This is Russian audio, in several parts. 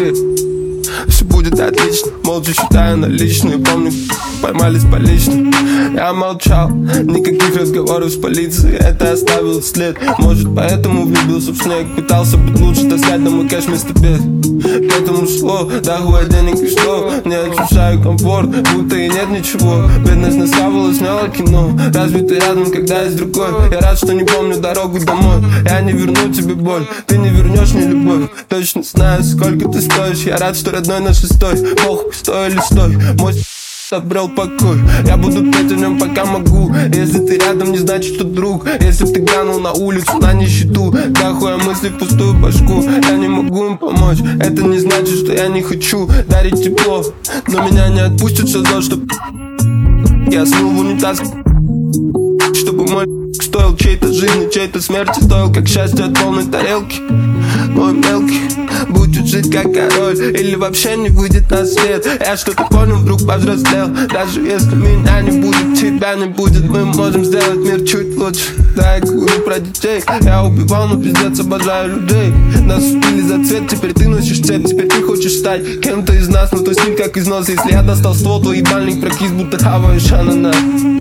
тебе. Все будет отлично, молча считаю наличные. Помню, поймались по лично. Я молчал, никаких разговоров с полицией. Это оставил след, может поэтому влюбился в снег. Пытался быть лучше, таскать домой кэш вместо бед. К этому шло, да хуя денег и что? Не ощущаю комфорт, будто и нет ничего. Бедность наскавала, сняла кино. Разве ты рядом, когда есть другой? Я рад, что не помню дорогу домой. Я не верну тебе боль, ты не вернешь мне любовь. Точно знаю, сколько ты стоишь. Я рад, что родной наш шестой. Похуй, стой или стой, мой обрел покой. Я буду петь о нем, пока могу. Если ты рядом, не значит, что друг. Если ты глянул на улицу, на нищету, да хуя мысли в пустую башку. Я не могу им помочь, это не значит, что я не хочу дарить тепло. Но меня не отпустит шазо, чтоб я снул в унитаз. Чтобы мой стоил чьей-то жизни, чьей-то смерти. Стоил как счастье от полной тарелки. Мой мелкий будет жить как король, или вообще не выйдет на свет. Я что-то понял, вдруг повзрослел. Даже если меня не будет, тебя не будет, мы можем сделать мир чуть лучше. Да, я говорю про детей. Я убивал, но пиздец обожаю людей. Нас убили за цвет, теперь ты носишь цепь. Теперь ты хочешь стать кем-то из нас, но то с ним как из носа. Если я достал ствол, то ебальник прокис, будто хаваешь ананас.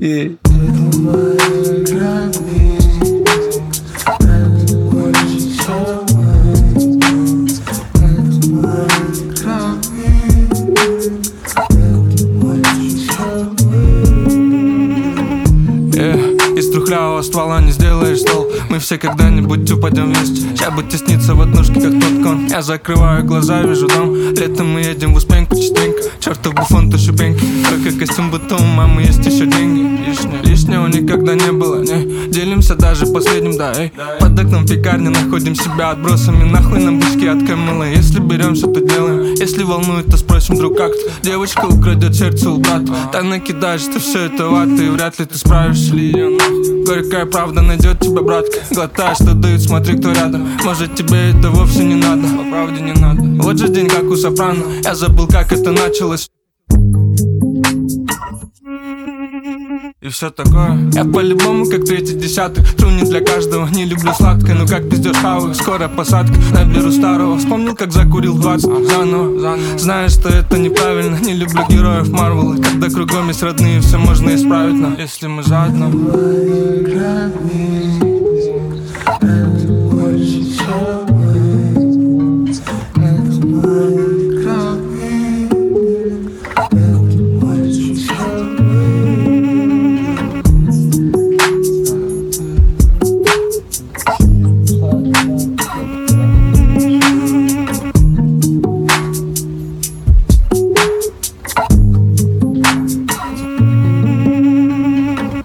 Из трухлявого ствола не сделаешь стол. Мы все когда-нибудь упадем вместе. Ща бы тесниться в однушке, как тот кон. Я закрываю глаза, вижу дом. Летом мы едем в Успеньку частенько. Чертов буфон, то шибеньки. Только костюм, будто у мамы есть еще деньги. Лишнего никогда не было, не. Делимся даже последним, да, эй. Под окном пекарни находим себя отбросами. Нахуй нам бычки от Камила. Если беремся, то делаем. Если волнует, то спросим, друг, как ты? Девочка украдет сердце у брата. Так накидаешь ты все это в ад, и вряд ли ты справишься. Горькая правда найдет тебя, братка. Глотаешь, что дают, смотри, кто рядом. Может, тебе это вовсе не надо. По правде не надо. Вот же день, как у Сопрано. Я забыл, как это началось. И все такое. Я по-любому как третий десятый. Тру не для каждого, не люблю сладкое. Но как пиздешь хавы, скоро посадка. Наберу старого, вспомнил, как закурил 20 заново. Знаешь, что это неправильно. Не люблю героев Марвела. Когда кругом есть родные, все можно исправить. Но если мы заодно